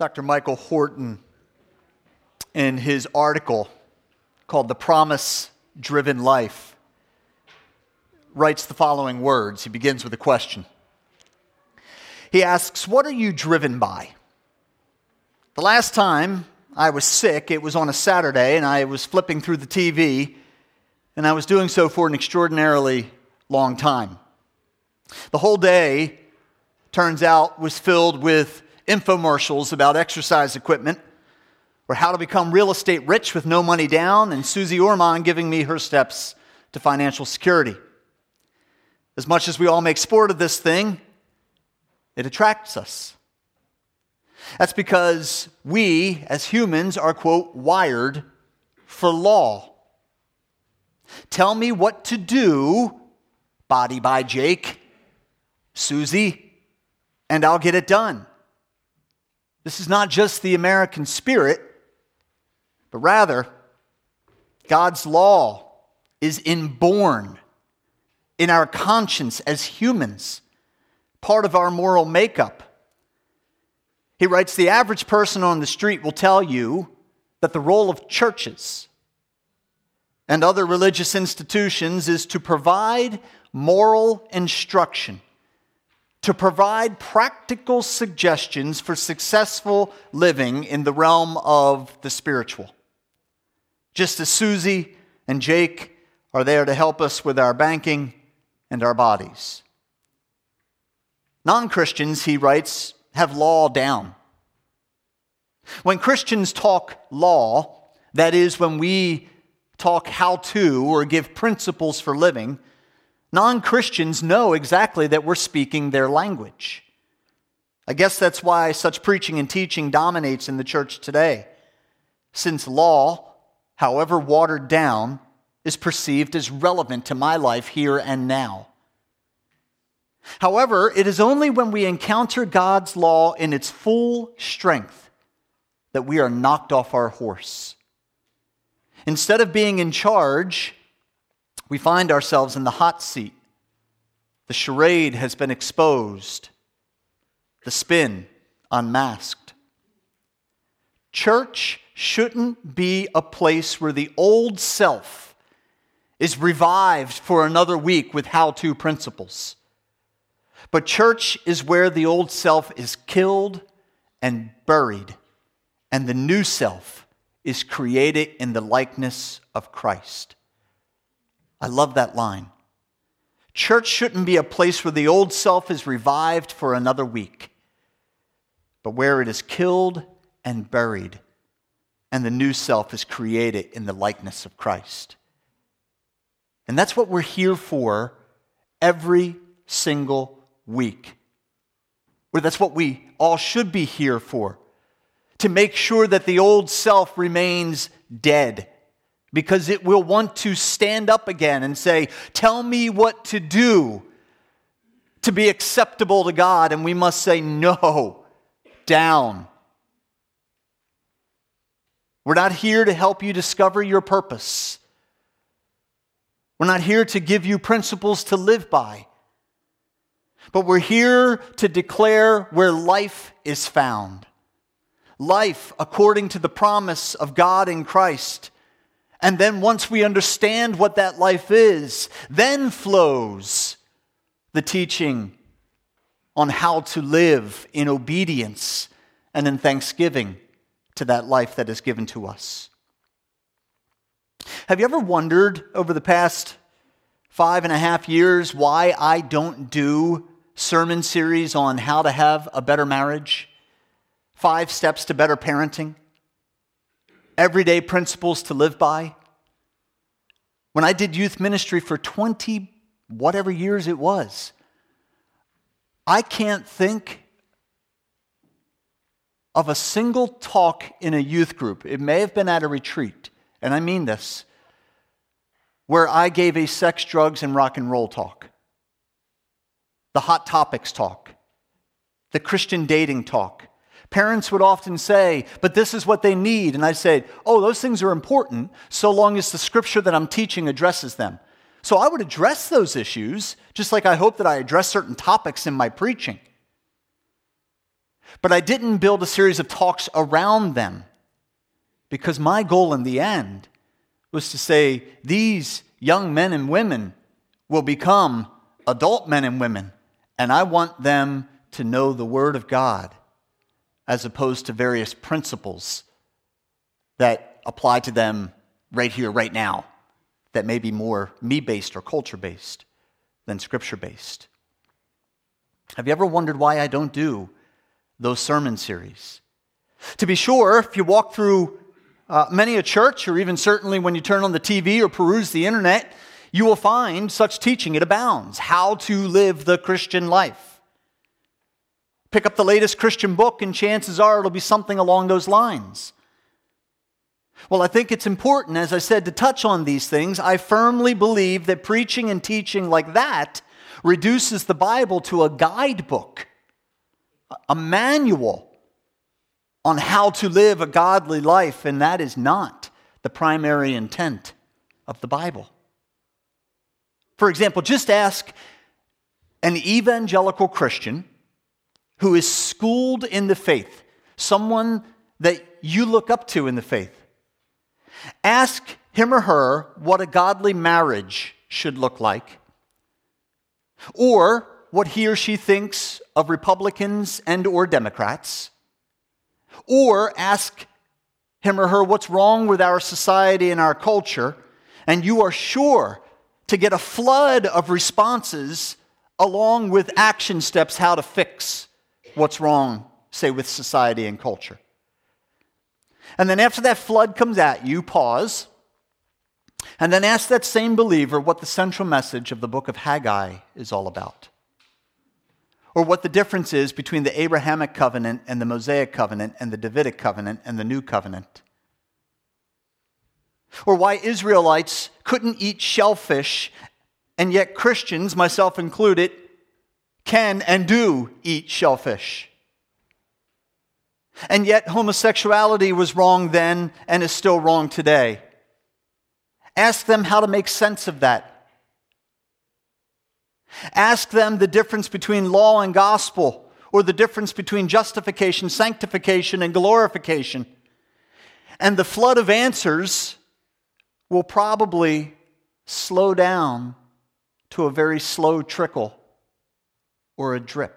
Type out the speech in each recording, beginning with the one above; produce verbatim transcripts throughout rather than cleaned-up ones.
Doctor Michael Horton, in his article called The Promise-Driven Life, writes the following words. He begins with a question. He asks, "What are you driven by?" The last time I was sick, it was on a Saturday, and I was flipping through the T V, and I was doing so for an extraordinarily long time. The whole day, turns out, was filled with infomercials about exercise equipment, or how to become real estate rich with no money down, and Susie Orman giving me her steps to financial security. As much as we all make sport of this thing, it attracts us. That's because we, as humans, are, quote, wired for law. Tell me what to do, body by Jake, Susie, and I'll get it done. This is not just the American spirit, but rather, God's law is inborn in our conscience as humans, part of our moral makeup. He writes, the average person on the street will tell you that the role of churches and other religious institutions is to provide moral instruction, to provide practical suggestions for successful living in the realm of the spiritual. Just as Susie and Jake are there to help us with our banking and our bodies. Non-Christians, he writes, have law down. When Christians talk law, that is, when we talk how to or give principles for living, non-Christians know exactly that we're speaking their language. I guess that's why such preaching and teaching dominates in the church today, since law, however watered down, is perceived as relevant to my life here and now. However, it is only when we encounter God's law in its full strength that we are knocked off our horse. Instead of being in charge, we find ourselves in the hot seat. The charade has been exposed, the spin unmasked. Church shouldn't be a place where the old self is revived for another week with how-to principles. But church is where the old self is killed and buried, and the new self is created in the likeness of Christ. I love that line. Church shouldn't be a place where the old self is revived for another week, but where it is killed and buried, and the new self is created in the likeness of Christ. And that's what we're here for every single week. Or that's what we all should be here for, to make sure that the old self remains dead, because it will want to stand up again and say, tell me what to do to be acceptable to God. And we must say, no, down. We're not here to help you discover your purpose. We're not here to give you principles to live by. But we're here to declare where life is found. Life according to the promise of God in Christ. And then once we understand what that life is, then flows the teaching on how to live in obedience and in thanksgiving to that life that is given to us. Have you ever wondered over the past five and a half years why I don't do sermon series on how to have a better marriage? Five steps to better parenting? Everyday principles to live by? When I did youth ministry for twenty whatever years it was, I can't think of a single talk in a youth group. It may have been at a retreat, and I mean this, where I gave a sex, drugs, and rock and roll talk. The hot topics talk. The Christian dating talk. Parents would often say, but this is what they need. And I said, oh, those things are important so long as the scripture that I'm teaching addresses them. So I would address those issues, just like I hope that I address certain topics in my preaching. But I didn't build a series of talks around them because my goal in the end was to say these young men and women will become adult men and women, and I want them to know the Word of God as opposed to various principles that apply to them right here, right now, that may be more me-based or culture-based than Scripture-based. Have you ever wondered why I don't do those sermon series? To be sure, if you walk through uh, many a church, or even certainly when you turn on the T V or peruse the internet, you will find such teaching. It abounds. How to live the Christian life. Pick up the latest Christian book and chances are it'll be something along those lines. Well, I think it's important, as I said, to touch on these things. I firmly believe that preaching and teaching like that reduces the Bible to a guidebook, a manual on how to live a godly life, and that is not the primary intent of the Bible. For example, just ask an evangelical Christian who is schooled in the faith, someone that you look up to in the faith. Ask him or her what a godly marriage should look like, or what he or she thinks of Republicans and or Democrats, or ask him or her what's wrong with our society and our culture, and you are sure to get a flood of responses along with action steps how to fix what's wrong, say, with society and culture. And then after that flood comes at you, pause, and then ask that same believer what the central message of the book of Haggai is all about. Or what the difference is between the Abrahamic covenant and the Mosaic covenant and the Davidic covenant and the new covenant. Or why Israelites couldn't eat shellfish, and yet Christians, myself included, can and do eat shellfish. And yet homosexuality was wrong then and is still wrong today. Ask them how to make sense of that. Ask them the difference between law and gospel, or the difference between justification, sanctification, and glorification. And the flood of answers will probably slow down to a very slow trickle or a drip.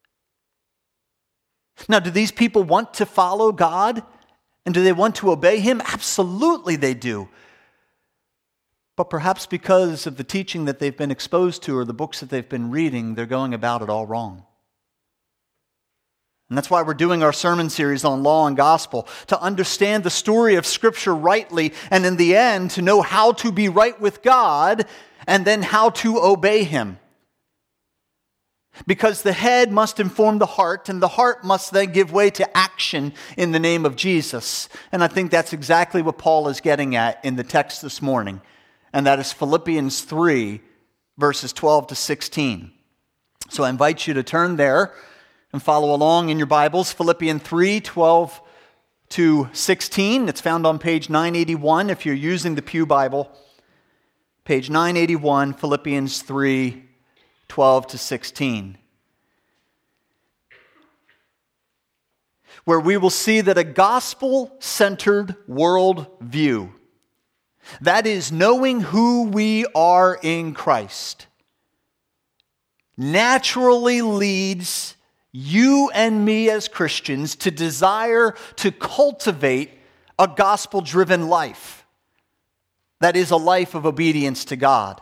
Now, do these people want to follow God? And do they want to obey Him? Absolutely they do. But perhaps because of the teaching that they've been exposed to or the books that they've been reading, they're going about it all wrong. And that's why we're doing our sermon series on law and gospel, to understand the story of Scripture rightly, and in the end, to know how to be right with God and then how to obey Him. Because the head must inform the heart, and the heart must then give way to action in the name of Jesus. And I think that's exactly what Paul is getting at in the text this morning. And that is Philippians three, verses twelve to sixteen. So I invite you to turn there and follow along in your Bibles. Philippians three, twelve to sixteen. It's found on page nine eighty-one if you're using the Pew Bible. Page nine eighty-one, Philippians three, twelve to sixteen. Where we will see that a gospel-centered worldview, that is, knowing who we are in Christ, naturally leads you and me as Christians to desire to cultivate a gospel-driven life. That is, a life of obedience to God.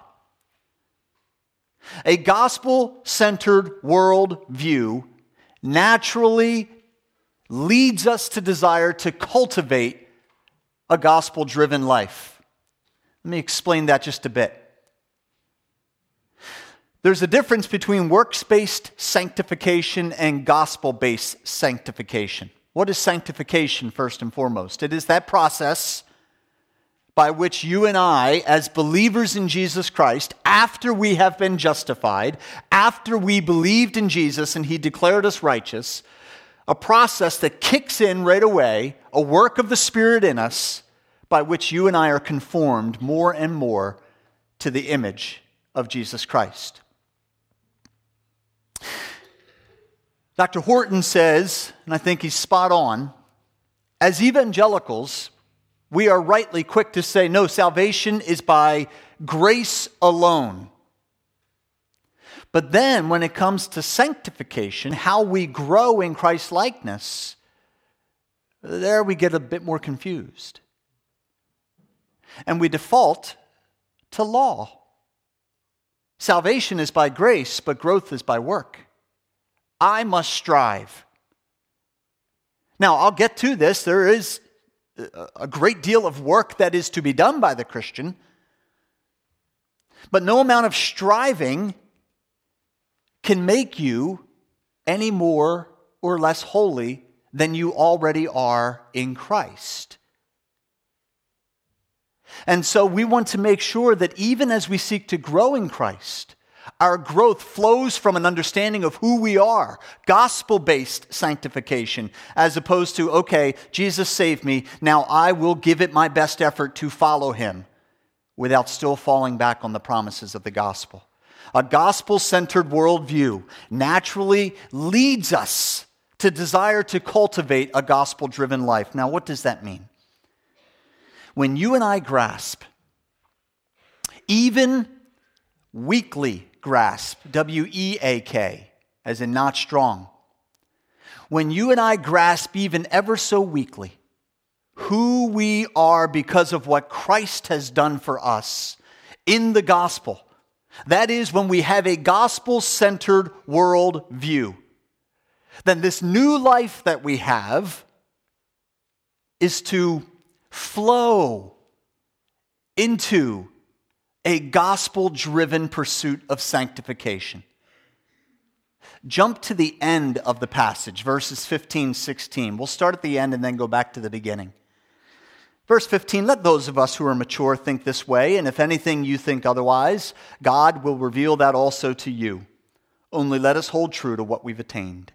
A gospel-centered worldview naturally leads us to desire to cultivate a gospel-driven life. Let me explain that just a bit. There's a difference between works-based sanctification and gospel-based sanctification. What is sanctification, first and foremost? It is that process by which you and I, as believers in Jesus Christ, after we have been justified, after we believed in Jesus and He declared us righteous, a process that kicks in right away, a work of the Spirit in us, by which you and I are conformed more and more to the image of Jesus Christ. Doctor Horton says, and I think he's spot on, as evangelicals, we are rightly quick to say, no, salvation is by grace alone. But then when it comes to sanctification, how we grow in Christ's likeness, there we get a bit more confused. And we default to law. Salvation is by grace, but growth is by work. I must strive. Now, I'll get to this. There is a great deal of work that is to be done by the Christian, but no amount of striving can make you any more or less holy than you already are in Christ. And so we want to make sure that even as we seek to grow in Christ, our growth flows from an understanding of who we are, gospel-based sanctification, as opposed to, okay, Jesus saved me, now I will give it my best effort to follow him, without still falling back on the promises of the gospel. A gospel-centered worldview naturally leads us to desire to cultivate a gospel-driven life. Now, what does that mean? When you and I grasp, even weakly grasp, W E A K, as in not strong, when you and I grasp even ever so weakly who we are because of what Christ has done for us in the gospel, that is, when we have a gospel-centered world view, then this new life that we have is to flow into a gospel-driven pursuit of sanctification. Jump to the end of the passage, verses fifteen, sixteen. We'll start at the end and then go back to the beginning. Verse fifteen, let those of us who are mature think this way, and if anything you think otherwise, God will reveal that also to you. Only let us hold true to what we've attained.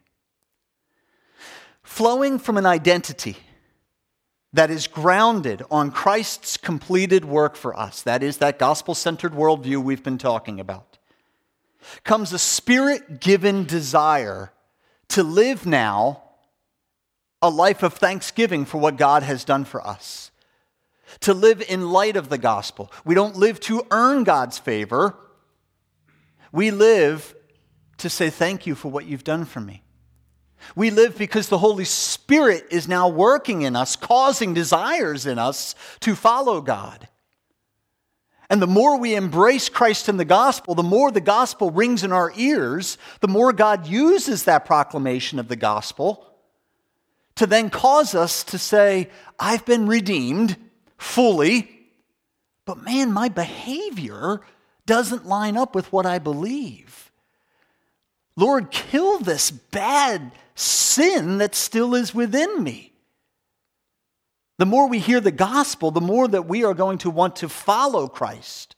Flowing from an identity that is grounded on Christ's completed work for us, that is, that gospel-centered worldview we've been talking about, comes a Spirit-given desire to live now a life of thanksgiving for what God has done for us, to live in light of the gospel. We don't live to earn God's favor. We live to say thank you for what you've done for me. We live because the Holy Spirit is now working in us, causing desires in us to follow God. And the more we embrace Christ in the gospel, the more the gospel rings in our ears, the more God uses that proclamation of the gospel to then cause us to say, I've been redeemed fully, but man, my behavior doesn't line up with what I believe. Lord, kill this bad sin that still is within me. The more we hear the gospel, the more that we are going to want to follow Christ.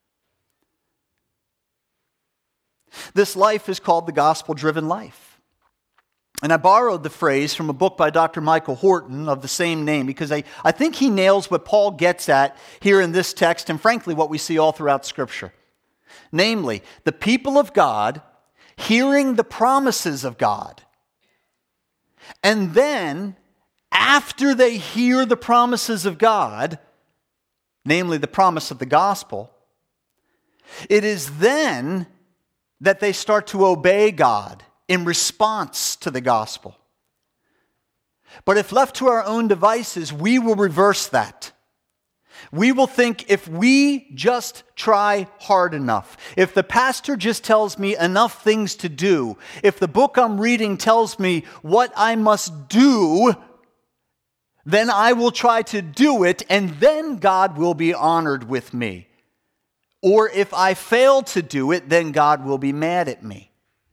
This life is called the gospel-driven life. And I borrowed the phrase from a book by Doctor Michael Horton of the same name because I, I think he nails what Paul gets at here in this text and frankly what we see all throughout Scripture. Namely, the people of God hearing the promises of God, and then after they hear the promises of God, namely the promise of the gospel, it is then that they start to obey God in response to the gospel. But if left to our own devices, we will reverse that. We will think if we just try hard enough, if the pastor just tells me enough things to do, if the book I'm reading tells me what I must do, then I will try to do it, and then God will be honored with me. Or if I fail to do it, then God will be mad at me.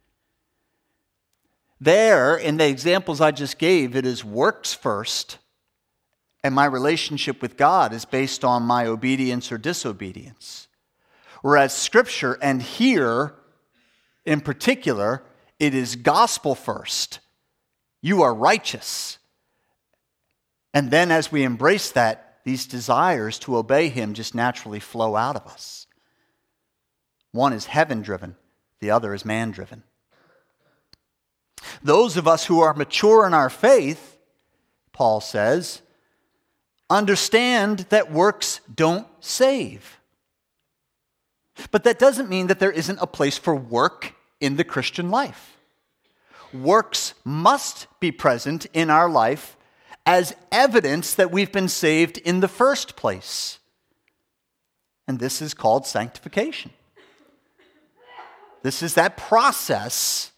There, in the examples I just gave, it is works first, and my relationship with God is based on my obedience or disobedience. Whereas Scripture, and here in particular, it is gospel first. You are righteous. And then as we embrace that, these desires to obey Him just naturally flow out of us. One is heaven-driven, the other is man-driven. Those of us who are mature in our faith, Paul says, understand that works don't save. But that doesn't mean that there isn't a place for work in the Christian life. Works must be present in our life as evidence that we've been saved in the first place. And this is called sanctification. This is that process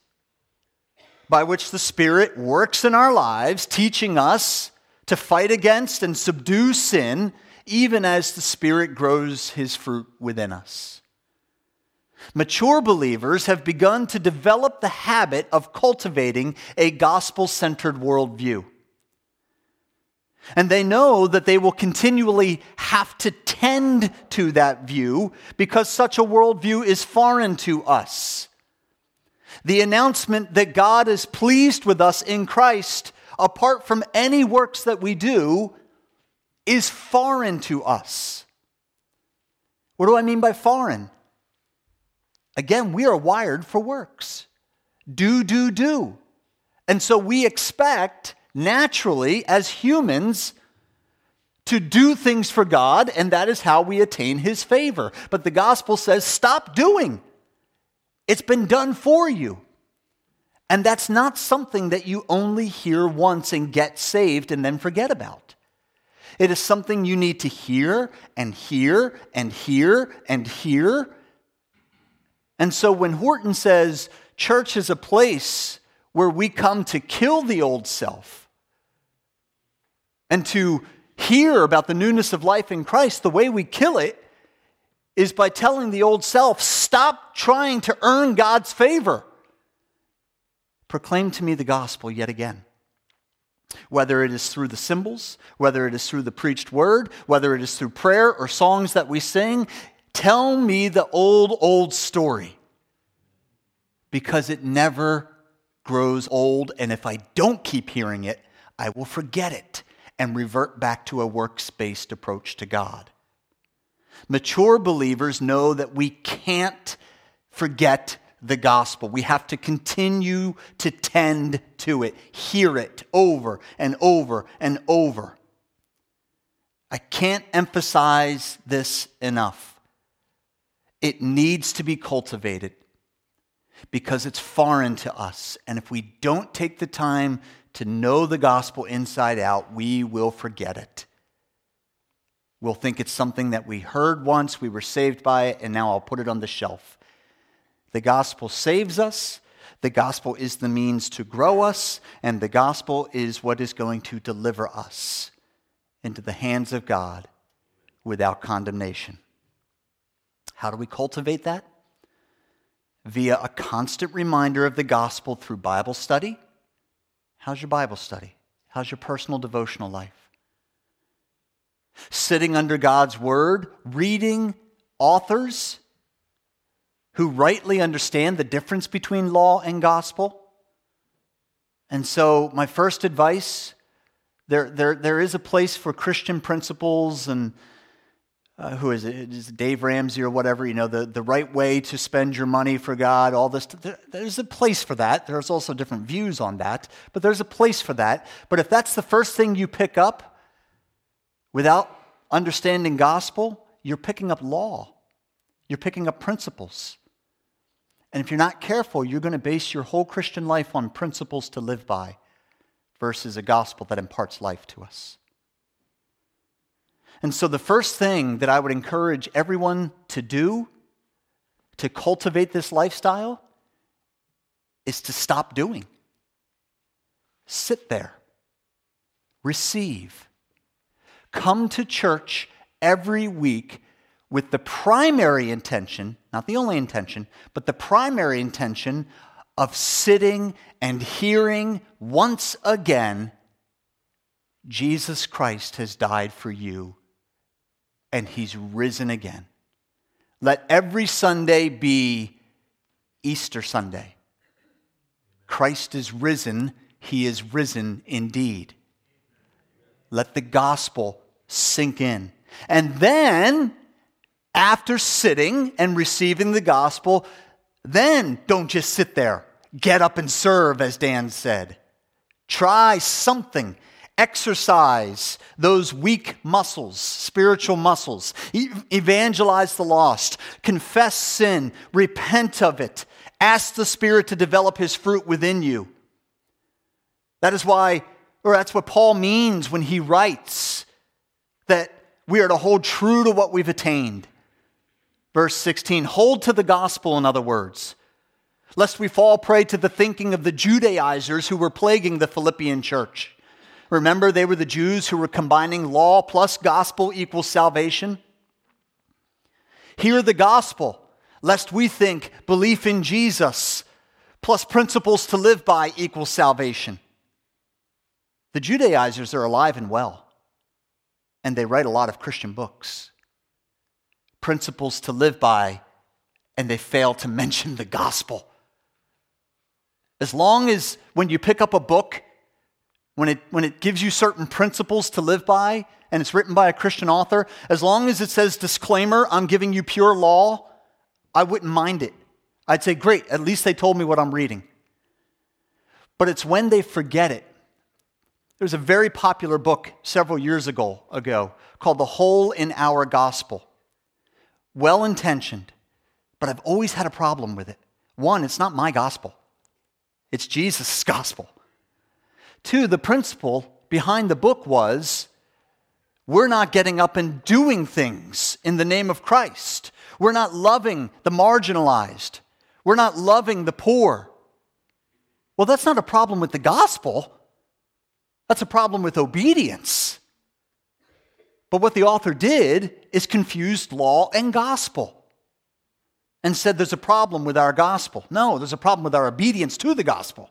by which the Spirit works in our lives, teaching us to fight against and subdue sin, even as the Spirit grows His fruit within us. Mature believers have begun to develop the habit of cultivating a gospel-centered worldview. And they know that they will continually have to tend to that view because such a worldview is foreign to us. The announcement that God is pleased with us in Christ, apart from any works that we do, is foreign to us. What do I mean by foreign? Again, we are wired for works. Do, do, do. And so we expect, naturally, as humans, to do things for God, and that is how we attain His favor. But the gospel says, stop doing. It's been done for you. And that's not something that you only hear once and get saved and then forget about. It is something you need to hear and hear and hear and hear. And so when Horton says church is a place where we come to kill the old self and to hear about the newness of life in Christ, the way we kill it is by telling the old self, stop trying to earn God's favor. Proclaim to me the gospel yet again. Whether it is through the symbols, whether it is through the preached word, whether it is through prayer or songs that we sing, tell me the old, old story. Because it never grows old, and if I don't keep hearing it, I will forget it and revert back to a works-based approach to God. Mature believers know that we can't forget the gospel. We have to continue to tend to it, hear it over and over and over. I can't emphasize this enough. It needs to be cultivated because it's foreign to us. And if we don't take the time to know the gospel inside out, we will forget it. We'll think it's something that we heard once, we were saved by it, and now I'll put it on the shelf. The gospel saves us. The gospel is the means to grow us, and the gospel is what is going to deliver us into the hands of God without condemnation. How do we cultivate that? Via a constant reminder of the gospel through Bible study. How's your Bible study? How's your personal devotional life? Sitting under God's word, reading authors who rightly understand the difference between law and gospel. And so my first advice, there, there, there is a place for Christian principles and uh, who is it? Is it Dave Ramsey or whatever, you know, the, the right way to spend your money for God, all this. There, there's a place for that. There's also different views on that, but there's a place for that. But if that's the first thing you pick up without understanding gospel, you're picking up law. You're picking up principles. And if you're not careful, you're going to base your whole Christian life on principles to live by versus a gospel that imparts life to us. And so the first thing that I would encourage everyone to do to cultivate this lifestyle is to stop doing. Sit there. Receive. Come to church every week with the primary intention, not the only intention, but the primary intention of sitting and hearing once again, Jesus Christ has died for you and He's risen again. Let every Sunday be Easter Sunday. Christ is risen. He is risen indeed. Let the gospel sink in. And then, after sitting and receiving the gospel, then don't just sit there get up and serve, as Dan said. Try something. Exercise those weak muscles, spiritual muscles. E- evangelize the lost. Confess sin. Repent of it. Ask the Spirit to develop His fruit within you. That is why, or that's what Paul means when he writes that we are to hold true to what we've attained. Verse sixteen, hold to the gospel, in other words, lest we fall prey to the thinking of the Judaizers who were plaguing the Philippian church. Remember, they were the Jews who were combining law plus gospel equals salvation. Hear the gospel, lest we think belief in Jesus plus principles to live by equals salvation. The Judaizers are alive and well, and they write a lot of Christian books. Principles to live by, and they fail to mention the gospel. As long as when you pick up a book, when it, when it gives you certain principles to live by, and it's written by a Christian author, as long as it says, disclaimer, I'm giving you pure law, I wouldn't mind it. I'd say, great, at least they told me what I'm reading. But it's when they forget it. There's a very popular book several years ago, ago called The Hole in Our Gospel. Well-intentioned, but I've always had a problem with it. One, it's not my gospel. It's Jesus' gospel. Two, the principle behind the book was, we're not getting up and doing things in the name of Christ. We're not loving the marginalized. We're not loving the poor. Well, that's not a problem with the gospel. That's a problem with obedience. But what the author did is confused law and gospel and said there's a problem with our gospel. No, there's a problem with our obedience to the gospel.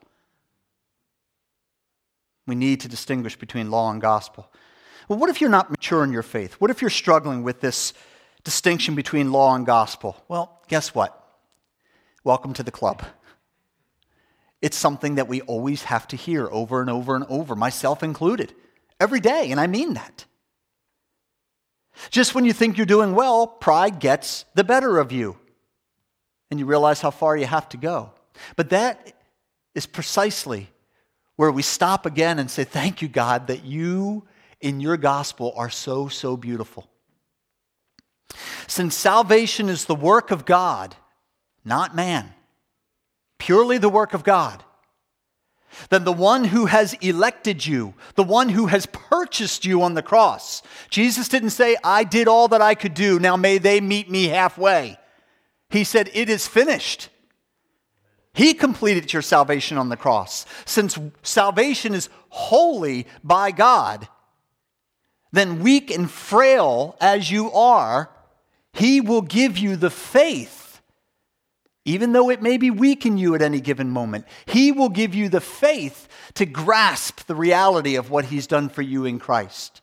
We need to distinguish between law and gospel. Well, what if you're not mature in your faith? What if you're struggling with this distinction between law and gospel? Well, guess what? Welcome to the club. It's something that we always have to hear over and over and over, myself included, every day, and I mean that. Just when you think you're doing well, pride gets the better of you, and you realize how far you have to go. But that is precisely where we stop again and say, thank you, God, that you in your gospel are so, so beautiful. Since salvation is the work of God, not man, purely the work of God, then the one who has elected you, the one who has purchased you on the cross, Jesus didn't say, I did all that I could do, now may they meet me halfway. He said, it is finished. He completed your salvation on the cross. Since salvation is wholly by God, then weak and frail as you are, He will give you the faith, even though it may be weak in you at any given moment. He will give you the faith to grasp the reality of what He's done for you in Christ.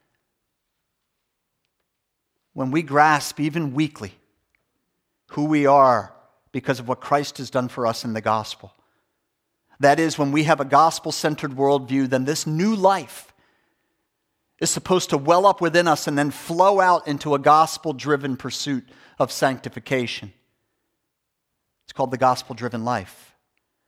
When we grasp, even weakly, who we are because of what Christ has done for us in the gospel. That is, when we have a gospel-centered worldview, then this new life is supposed to well up within us and then flow out into a gospel-driven pursuit of sanctification. It's called the gospel-driven life.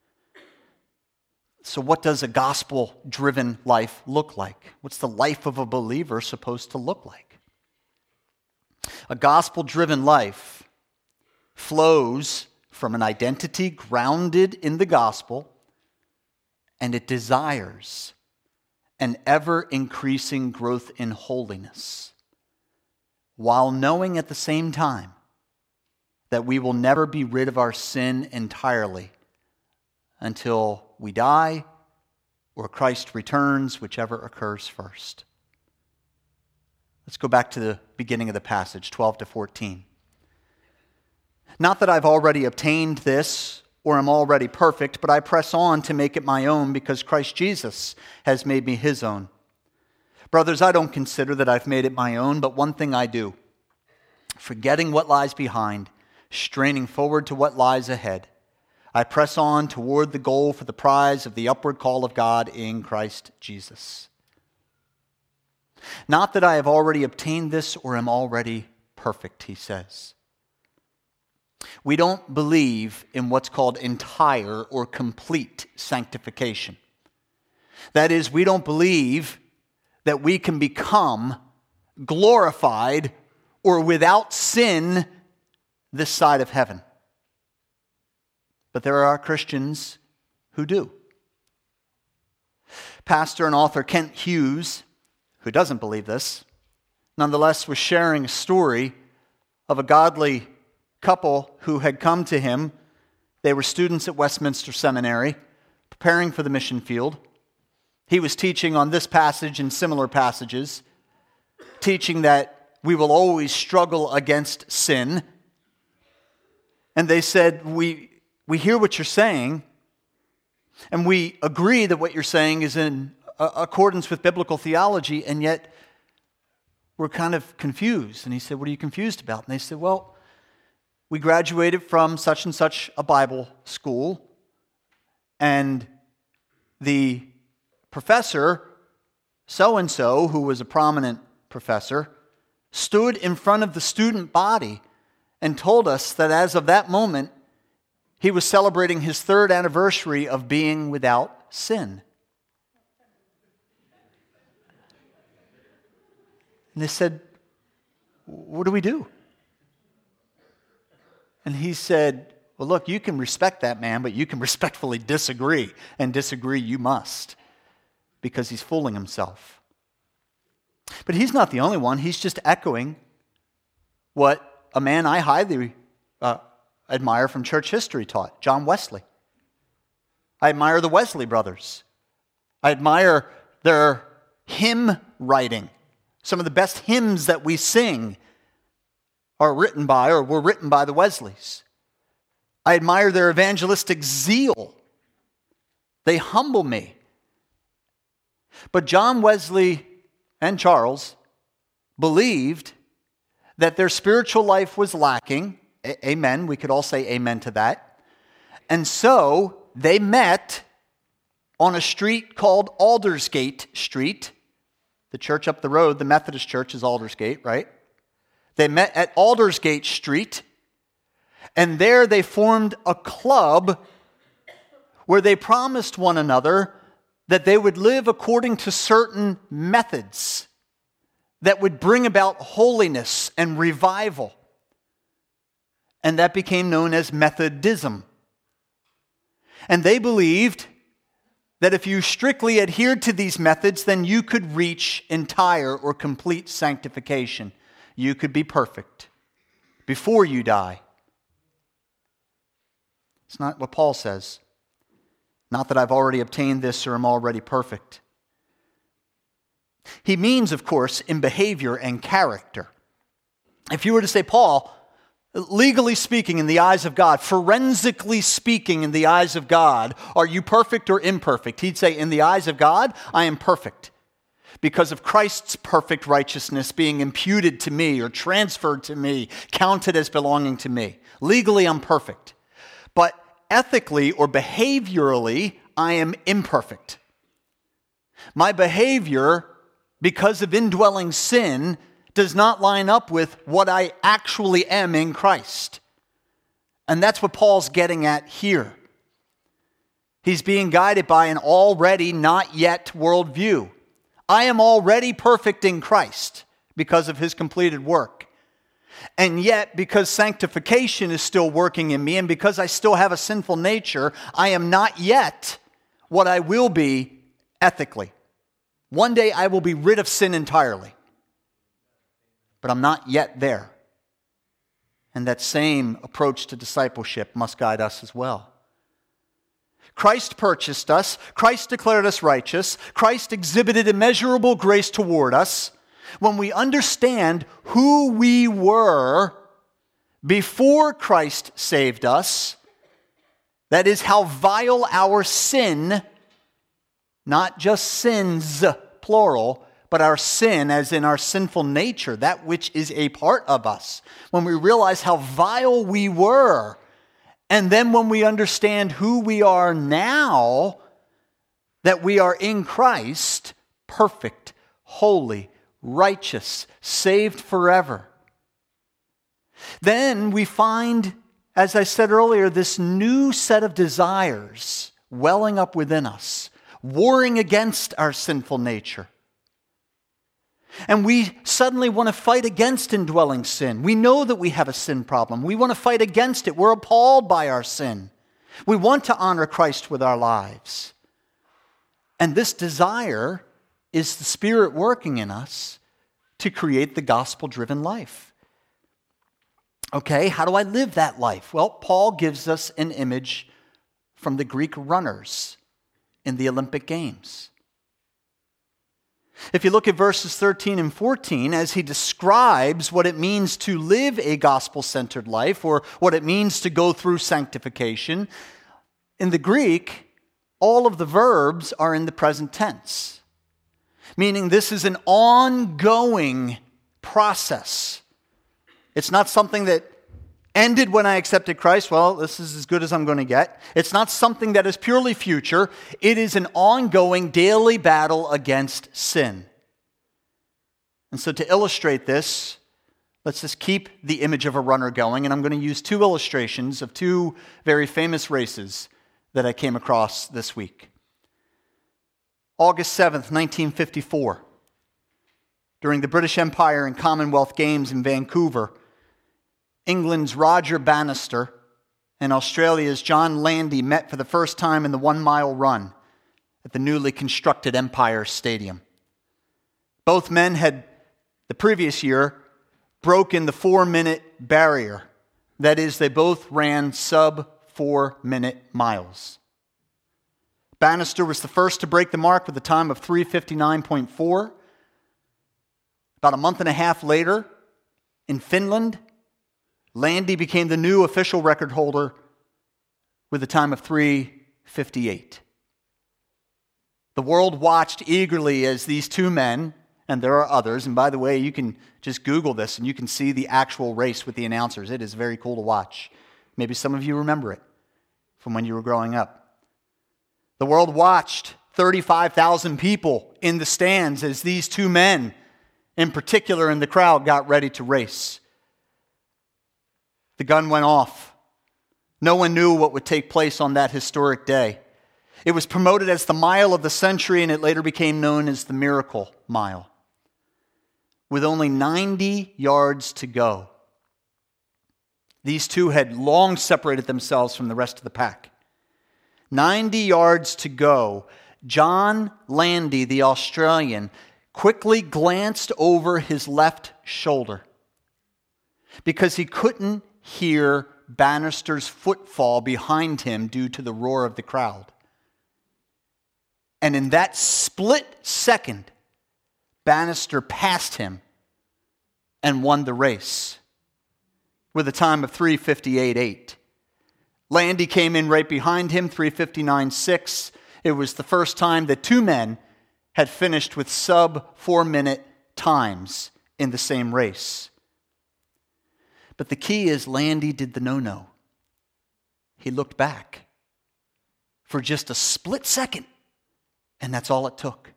So what does a gospel-driven life look like? What's the life of a believer supposed to look like? A gospel-driven life flows from an identity grounded in the gospel, and it desires an ever-increasing growth in holiness, while knowing at the same time that we will never be rid of our sin entirely until we die or Christ returns, whichever occurs first. Let's go back to the beginning of the passage, twelve to fourteen. Not that I've already obtained this or am already perfect, but I press on to make it my own because Christ Jesus has made me His own. Brothers, I don't consider that I've made it my own, but one thing I do, forgetting what lies behind, straining forward to what lies ahead, I press on toward the goal for the prize of the upward call of God in Christ Jesus. Not that I have already obtained this or am already perfect, he says. We don't believe in what's called entire or complete sanctification. That is, we don't believe that we can become glorified or without sin this side of heaven. But there are Christians who do. Pastor and author Kent Hughes, who doesn't believe this, nonetheless was sharing a story of a godly couple who had come to him. They were students at Westminster Seminary, preparing for the mission field. He was teaching on this passage and similar passages, teaching that we will always struggle against sin. And they said, we, we hear what you're saying, and we agree that what you're saying is in uh, accordance with biblical theology, and yet we're kind of confused. And he said, what are you confused about? And they said, well, we graduated from such and such a Bible school, and the professor, so-and-so, who was a prominent professor, stood in front of the student body and told us that as of that moment, he was celebrating his third anniversary of being without sin. And they said, what do we do? And he said, well, look, you can respect that man, but you can respectfully disagree, and disagree you must, because he's fooling himself. But he's not the only one. He's just echoing what a man I highly uh, admire from church history taught, John Wesley. I admire the Wesley brothers. I admire their hymn writing. Some of the best hymns that we sing are written by or were written by the Wesleys. I admire their evangelistic zeal. They humble me. But John Wesley and Charles believed that their spiritual life was lacking. A- amen. We could all say amen to that. And so they met on a street called Aldersgate Street. The church up the road, the Methodist church, is Aldersgate, right? They met at Aldersgate Street, and there they formed a club where they promised one another that they would live according to certain methods that would bring about holiness and revival. And that became known as Methodism. And they believed that if you strictly adhered to these methods, then you could reach entire or complete sanctification. You could be perfect before you die. It's not what Paul says. Not that I've already obtained this or am already perfect. He means, of course, in behavior and character. If you were to say, Paul, legally speaking in the eyes of God, forensically speaking in the eyes of God, are you perfect or imperfect? He'd say, in the eyes of God, I am perfect, because of Christ's perfect righteousness being imputed to me or transferred to me, counted as belonging to me. Legally, I'm perfect. But ethically or behaviorally, I am imperfect. My behavior, because of indwelling sin, does not line up with what I actually am in Christ. And that's what Paul's getting at here. He's being guided by an already not yet worldview. I am already perfect in Christ because of his completed work. And yet, because sanctification is still working in me, and because I still have a sinful nature, I am not yet what I will be ethically. One day I will be rid of sin entirely. But I'm not yet there. And that same approach to discipleship must guide us as well. Christ purchased us. Christ declared us righteous. Christ exhibited immeasurable grace toward us. When we understand who we were before Christ saved us, that is how vile our sin, not just sins, plural, but our sin as in our sinful nature, that which is a part of us. When we realize how vile we were, and then when we understand who we are now, that we are in Christ, perfect, holy, righteous, saved forever. Then we find as I said earlier, this new set of desires welling up within us, warring against our sinful nature. And we suddenly want to fight against indwelling sin. We know that we have a sin problem. We want to fight against it. We're appalled by our sin. We want to honor Christ with our lives. And this desire is the Spirit working in us to create the gospel-driven life. Okay, how do I live that life? Well, Paul gives us an image from the Greek runners in the Olympic Games. If you look at verses thirteen and fourteen, as he describes what it means to live a gospel-centered life, or what it means to go through sanctification, in the Greek, all of the verbs are in the present tense, meaning this is an ongoing process. It's not something that ended when I accepted Christ. Well, this is as good as I'm going to get. It's not something that is purely future. It is an ongoing daily battle against sin. And so to illustrate this, let's just keep the image of a runner going. And I'm going to use two illustrations of two very famous races that I came across this week. August seventh, nineteen fifty-four. During the British Empire and Commonwealth Games in Vancouver, England's Roger Bannister and Australia's John Landy met for the first time in the one-mile run at the newly constructed Empire Stadium. Both men had, the previous year, broken the four-minute barrier. That is, they both ran sub-four-minute miles. Bannister was the first to break the mark with a time of three fifty-nine point four. About a month and a half later, in Finland, Landy became the new official record holder with a time of three fifty-eight. The world watched eagerly as these two men, and there are others, and by the way, you can just Google this and you can see the actual race with the announcers. It is very cool to watch. Maybe some of you remember it from when you were growing up. The world watched thirty-five thousand people in the stands as these two men, in particular in the crowd, got ready to race. The gun went off. No one knew what would take place on that historic day. It was promoted as the mile of the century, and it later became known as the Miracle Mile. With only ninety yards to go, these two had long separated themselves from the rest of the pack. ninety yards to go, John Landy, the Australian, quickly glanced over his left shoulder because he couldn't hear Bannister's footfall behind him due to the roar of the crowd. And in that split second, Bannister passed him and won the race with a time of three fifty-eight point eight. Landy came in right behind him, three fifty-nine point six. It was the first time that two men had finished with sub-four-minute times in the same race. But the key is Landy did the no-no. He looked back for just a split second, and that's all it took.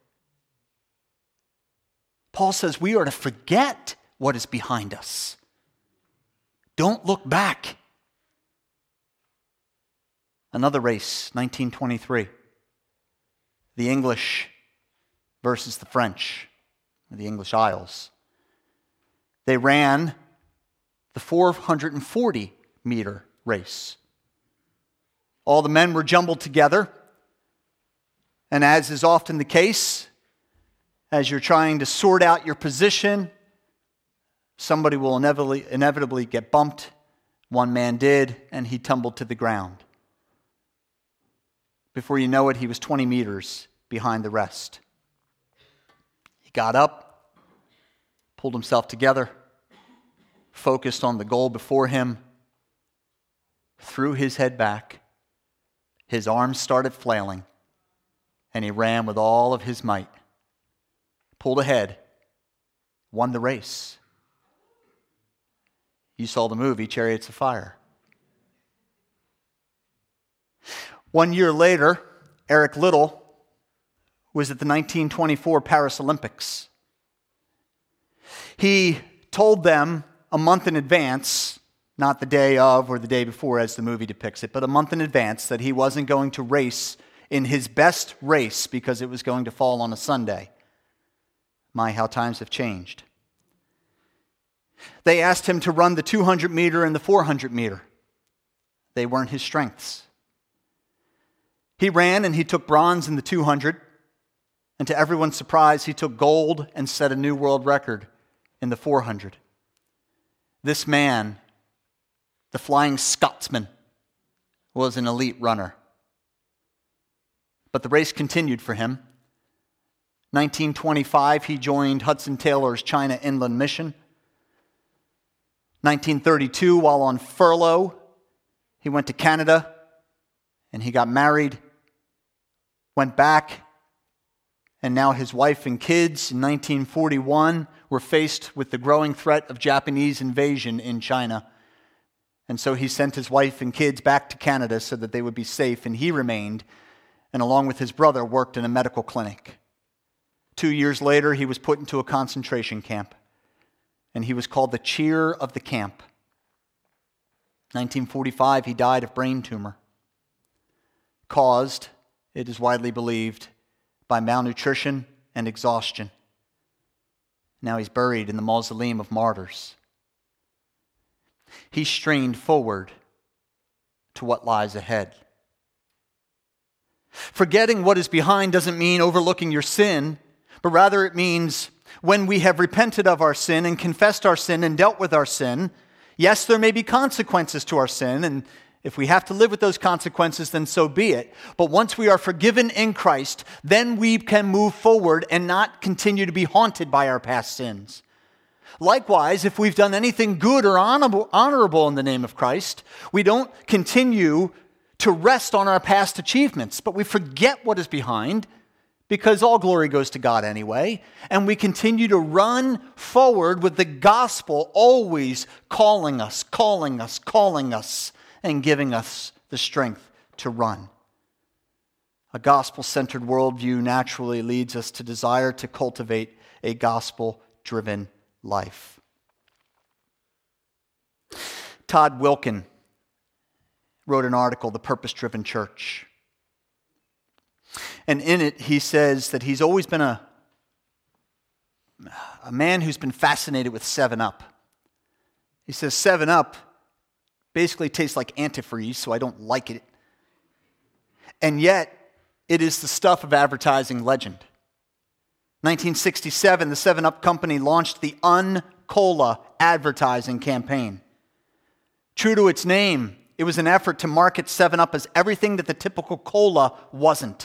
Paul says we are to forget what is behind us. Don't look back. Another race, nineteen twenty-three. The English versus the French, the English Isles. They ran the four hundred forty meter race. All the men were jumbled together, and as is often the case, as you're trying to sort out your position, somebody will inevitably, inevitably get bumped. One man did, and he tumbled to the ground. Before you know it, he was twenty meters behind the rest. He got up, pulled himself together, focused on the goal before him, threw his head back, his arms started flailing, and he ran with all of his might, pulled ahead, won the race. You saw the movie Chariots of Fire. One year later, Eric Liddell was at the nineteen twenty-four Paris Olympics. He told them a month in advance, not the day of or the day before as the movie depicts it, but a month in advance, that he wasn't going to race in his best race because it was going to fall on a Sunday. My, how times have changed. They asked him to run the two hundred meter and the four hundred meter. They weren't his strengths. He ran and he took bronze in the two hundred, and to everyone's surprise, he took gold and set a new world record in the four hundred. This man, the Flying Scotsman, was an elite runner. But the race continued for him. nineteen twenty-five, he joined Hudson Taylor's China Inland Mission. nineteen thirty-two, while on furlough, he went to Canada and he got married, went back, and now his wife and kids in nineteen forty-one were faced with the growing threat of Japanese invasion in China. And so he sent his wife and kids back to Canada so that they would be safe, and he remained, and along with his brother, worked in a medical clinic. Two years later, he was put into a concentration camp, and he was called the cheer of the camp. nineteen forty-five, he died of brain tumor, caused, it is widely believed, by malnutrition and exhaustion. Now he's buried in the Mausoleum of Martyrs. He strained forward to what lies ahead. Forgetting what is behind doesn't mean overlooking your sin, but rather it means when we have repented of our sin and confessed our sin and dealt with our sin, yes, there may be consequences to our sin, and if we have to live with those consequences, then so be it. But once we are forgiven in Christ, then we can move forward and not continue to be haunted by our past sins. Likewise, if we've done anything good or honorable in the name of Christ, we don't continue to rest on our past achievements, but we forget what is behind, because all glory goes to God anyway, and we continue to run forward with the gospel always calling us, calling us, calling us, and giving us the strength to run. A gospel-centered worldview naturally leads us to desire to cultivate a gospel-driven life. Todd Wilkin wrote an article, The Purpose-Driven Church. And in it, he says that he's always been a, a man who's been fascinated with seven up. He says seven up basically tastes like antifreeze, so I don't like it. And yet, it is the stuff of advertising legend. nineteen sixty-seven, the seven up company launched the Un-Cola advertising campaign. True to its name, it was an effort to market seven up as everything that the typical cola wasn't.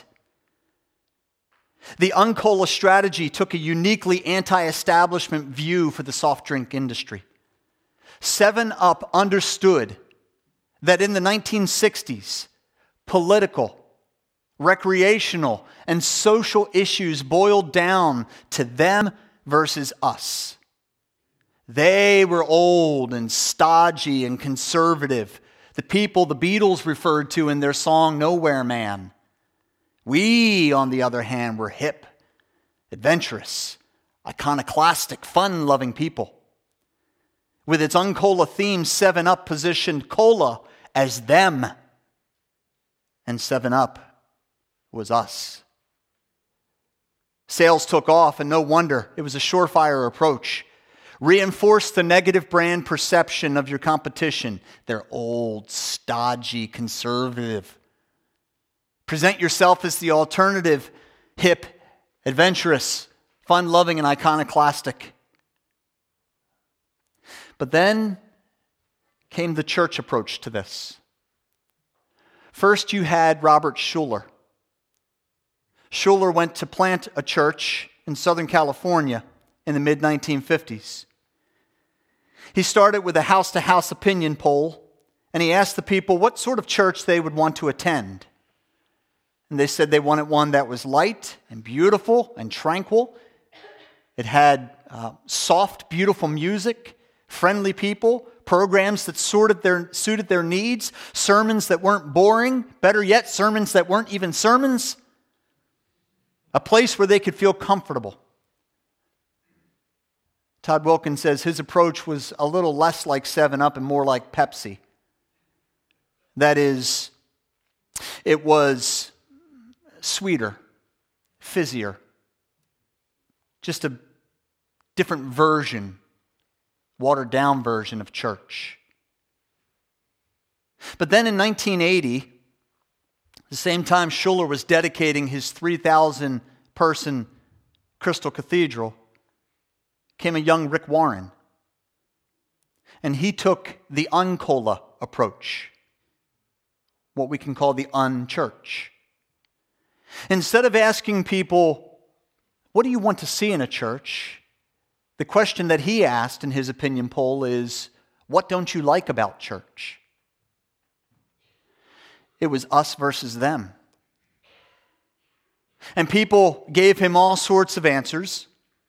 The Un-Cola strategy took a uniquely anti-establishment view for the soft drink industry. seven up understood that in the nineteen sixties, political, recreational, and social issues boiled down to them versus us. They were old and stodgy and conservative, the people the Beatles referred to in their song Nowhere Man. We, on the other hand, were hip, adventurous, iconoclastic, fun-loving people. With its Un-Cola theme, seven up positioned cola as them, and seven up was us. Sales took off, and no wonder. It was a surefire approach. Reinforce the negative brand perception of your competition. They're old, stodgy, conservative. Present yourself as the alternative, hip, adventurous, fun-loving, and iconoclastic. But then came the church approach to this. First, you had Robert Schuller. Schuller went to plant a church in Southern California in the mid nineteen fifties. He started with a house-to-house opinion poll, and he asked the people what sort of church they would want to attend. And they said they wanted one that was light and beautiful and tranquil. It had uh, soft, beautiful music, friendly people, programs that sorted their, suited their needs, sermons that weren't boring, better yet, sermons that weren't even sermons, a place where they could feel comfortable. Todd Wilkins says his approach was a little less like seven up and more like Pepsi. That is, it was sweeter, fizzier, just a different version, watered down version of church. But then in nineteen eighty, the same time Schuller was dedicating his three thousand person Crystal Cathedral, came a young Rick Warren. And he took the Uncola approach, what we can call the unchurch. Instead of asking people, what do you want to see in a church? The question that he asked in his opinion poll is, what don't you like about church? It was us versus them. And people gave him all sorts of answers.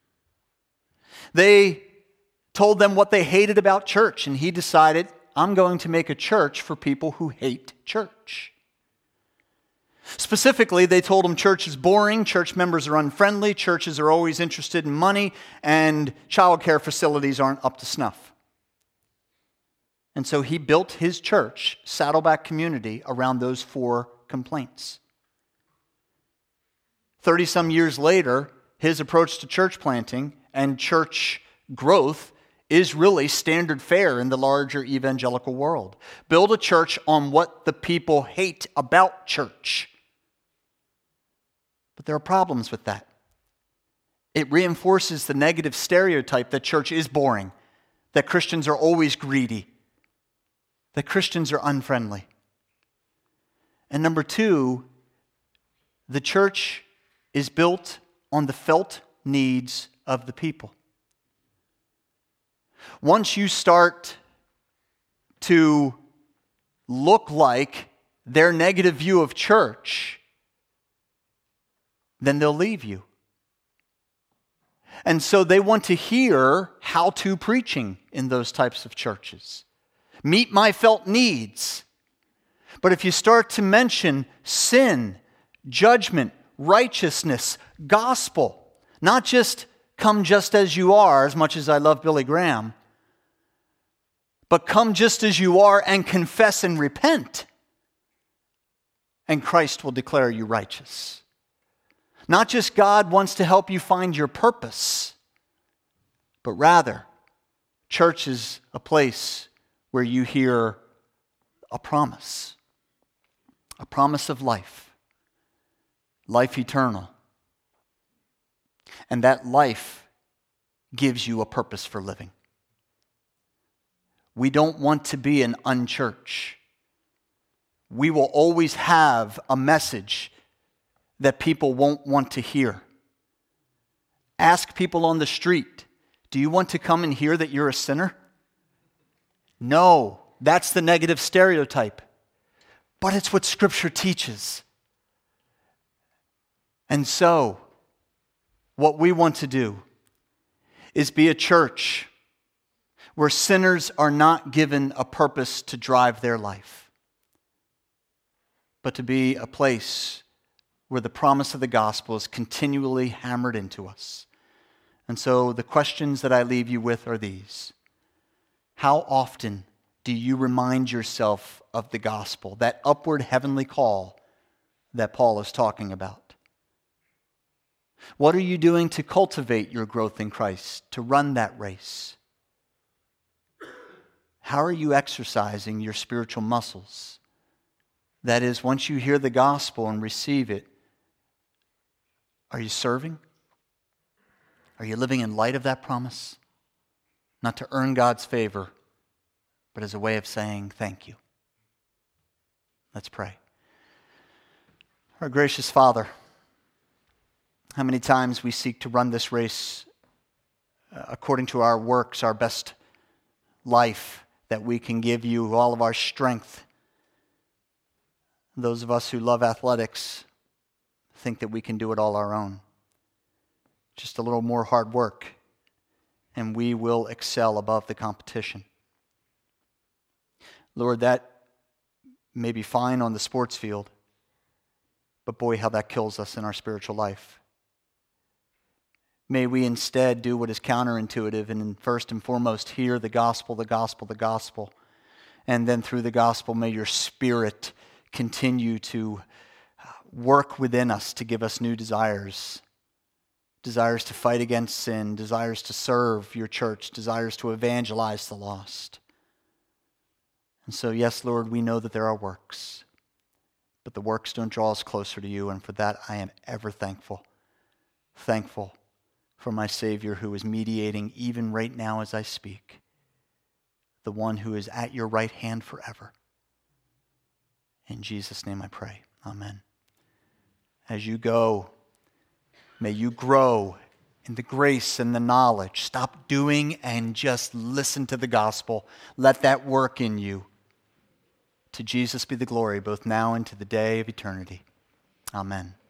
They told them what they hated about church, and he decided, I'm going to make a church for people who hate church. Specifically, they told him church is boring, church members are unfriendly, churches are always interested in money, and child care facilities aren't up to snuff. And so he built his church, Saddleback Community, around those four complaints. Thirty-some years later, his approach to church planting and church growth is really standard fare in the larger evangelical world. Build a church on what the people hate about church. But there are problems with that. It reinforces the negative stereotype that church is boring, that Christians are always greedy, that Christians are unfriendly. And number two, the church is built on the felt needs of the people. Once you start to look like their negative view of church, then they'll leave you. And so they want to hear how-to preaching in those types of churches. Meet my felt needs. But if you start to mention sin, judgment, righteousness, gospel, not just come just as you are, as much as I love Billy Graham, but come just as you are and confess and repent, and Christ will declare you righteous. Not just God wants to help you find your purpose, but rather, church is a place where you hear a promise, a promise of life, life eternal. And that life gives you a purpose for living. We don't want to be an unchurch. We will always have a message that people won't want to hear. Ask people on the street, do you want to come and hear that you're a sinner? No, that's the negative stereotype. But it's what Scripture teaches. And so, what we want to do is be a church where sinners are not given a purpose to drive their life, but to be a place where the promise of the gospel is continually hammered into us. And so the questions that I leave you with are these. How often do you remind yourself of the gospel, that upward heavenly call that Paul is talking about? What are you doing to cultivate your growth in Christ, to run that race? How are you exercising your spiritual muscles? That is, once you hear the gospel and receive it, are you serving? Are you living in light of that promise? Not to earn God's favor, but as a way of saying thank you. Let's pray. Our gracious Father, how many times we seek to run this race uh, according to our works, our best life, that we can give you all of our strength. Those of us who love athletics think that we can do it all our own. Just a little more hard work, and we will excel above the competition. Lord, that may be fine on the sports field, but boy, how that kills us in our spiritual life. May we instead do what is counterintuitive and first and foremost hear the gospel, the gospel, the gospel. And then through the gospel, may your Spirit continue to work within us to give us new desires. Desires to fight against sin, desires to serve your church, desires to evangelize the lost. And so, yes, Lord, we know that there are works, but the works don't draw us closer to you, and for that I am ever thankful. Thankful for my Savior who is mediating even right now as I speak, the one who is at your right hand forever. In Jesus' name I pray. Amen. As you go, may you grow in the grace and the knowledge. Stop doing and just listen to the gospel. Let that work in you. To Jesus be the glory, both now and to the day of eternity. Amen.